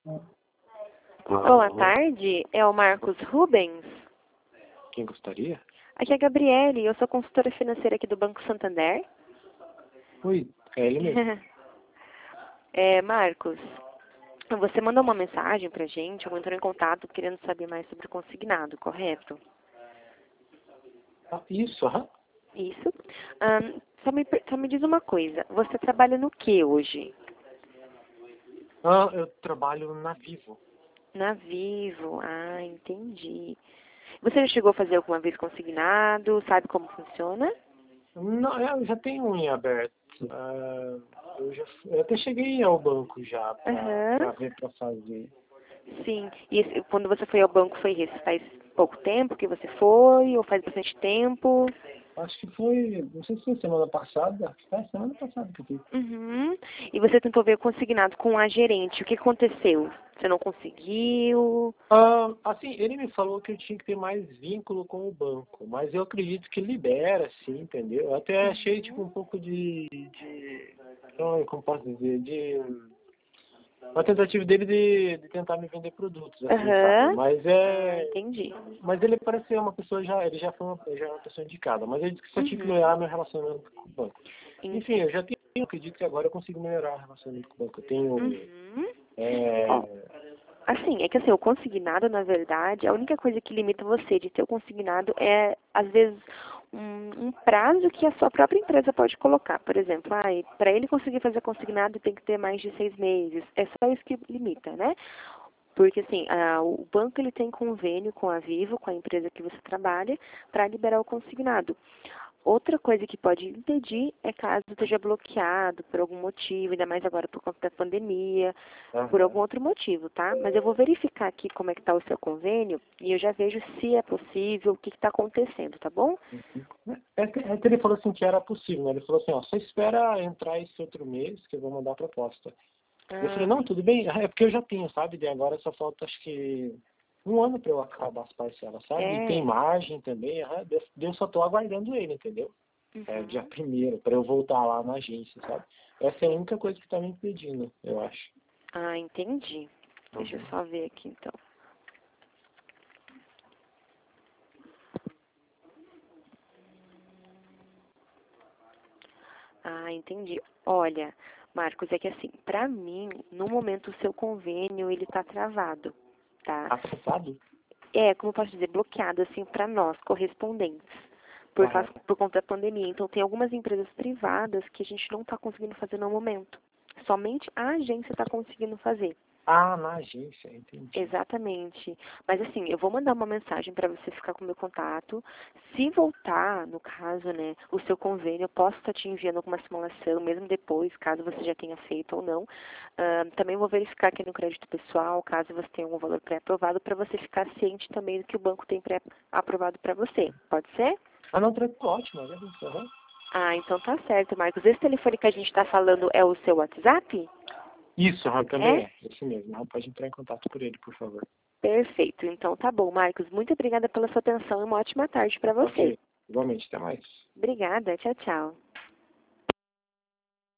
Boa tarde, é o Marcos Rubens. Quem gostaria? Aqui é a Gabriele, eu sou consultora financeira aqui do Banco Santander. Oi, é ele mesmo. Marcos, você mandou uma mensagem pra gente, ou entrou em contato querendo saber mais sobre o consignado, correto? Isso, aham. Isso. Só me diz uma coisa, você trabalha no que hoje? Eu trabalho na Vivo. Na Vivo, entendi. Você já chegou a fazer alguma vez consignado, sabe como funciona? Não, eu já tenho um em aberto. Eu até cheguei ao banco já pra ver, pra fazer. Sim. E quando você foi ao banco, foi isso? Faz pouco tempo que você foi, ou faz bastante tempo? Acho que foi, não sei se foi semana passada. Foi semana passada que eu fiz. Uhum. E você tentou ver o consignado com a gerente. O que aconteceu? Você não conseguiu? Assim, ele me falou que eu tinha que ter mais vínculo com o banco, mas eu acredito que libera, sim, entendeu? Eu até achei, tipo, um pouco como posso dizer, uma tentativa dele de tentar me vender produtos, assim, sabe? Mas Entendi. mas ele parece ser uma pessoa, ele já foi já é uma pessoa indicada, mas ele disse que só tinha que melhorar meu relacionamento com o banco. Enfim, eu já tenho, acredito que agora eu consigo melhorar o relacionamento com o banco. Eu tenho... Assim, é que assim, o consignado, na verdade, a única coisa que limita você de ter o consignado é, às vezes, um prazo que a sua própria empresa pode colocar. Por exemplo, para ele conseguir fazer consignado tem que ter mais de 6 meses. É só isso que limita, né? Porque, assim, o banco ele tem convênio com a Vivo, com a empresa que você trabalha, para liberar o consignado. Outra coisa que pode impedir é caso esteja bloqueado por algum motivo, ainda mais agora por conta da pandemia, por algum outro motivo, tá? Mas eu vou verificar aqui como é que está o seu convênio e eu já vejo se é possível, o que está acontecendo, tá bom? É que ele falou assim que era possível, né? Ele falou assim, ó, só espera entrar esse outro mês que eu vou mandar a proposta. Eu falei, não, tudo bem, é porque eu já tenho, sabe? E agora só falta, acho que, um ano para eu acabar as parcelas, sabe? E tem margem também, eu só tô aguardando ele, entendeu? Dia 1º, para eu voltar lá na agência, sabe? Essa é a única coisa que tá me impedindo, eu acho. Entendi. Deixa eu só ver aqui, então. Entendi. Olha, Marcos, é que assim, pra mim, no momento o seu convênio, ele tá travado, tá? Atrasado? Como eu posso dizer, bloqueado, assim, pra nós, correspondentes, por conta da pandemia. Então, tem algumas empresas privadas que a gente não tá conseguindo fazer no momento. Somente a agência tá conseguindo fazer. Na agência, entendi. Exatamente. Mas assim, eu vou mandar uma mensagem para você ficar com o meu contato. Se voltar, no caso, né, o seu convênio, eu posso estar te enviando alguma simulação, mesmo depois, caso você já tenha feito ou não. Também vou verificar aqui no crédito pessoal, caso você tenha algum valor pré-aprovado, para você ficar ciente também do que o banco tem pré-aprovado para você. Pode ser? Não, ótimo, né? Então tá certo, Marcos. Esse telefone que a gente está falando é o seu WhatsApp? Isso, também é. Esse mesmo. Pode entrar em contato por ele, por favor. Perfeito. Então tá bom, Marcos. Muito obrigada pela sua atenção e uma ótima tarde para você. Ok. Igualmente. Até mais. Obrigada. Tchau, tchau.